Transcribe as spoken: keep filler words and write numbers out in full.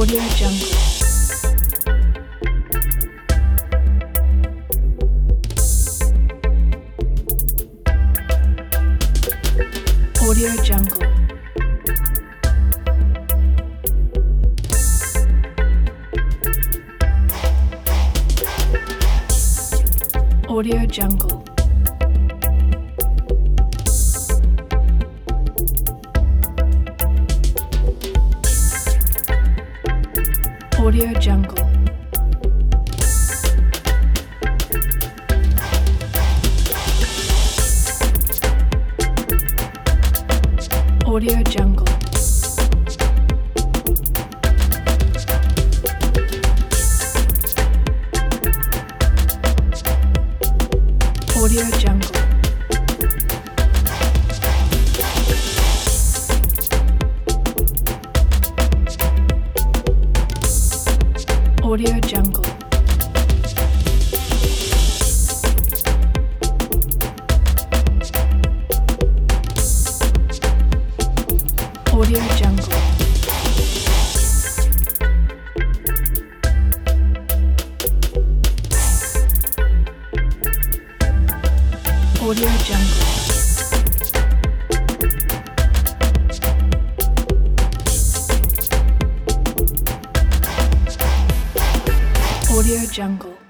Audio Jungle. Audio Jungle. Audio Jungle. Audio Jungle. Audio Jungle. Audio Jungle. Audio Jungle. Audio Jungle. Audio Jungle. Audio Jungle.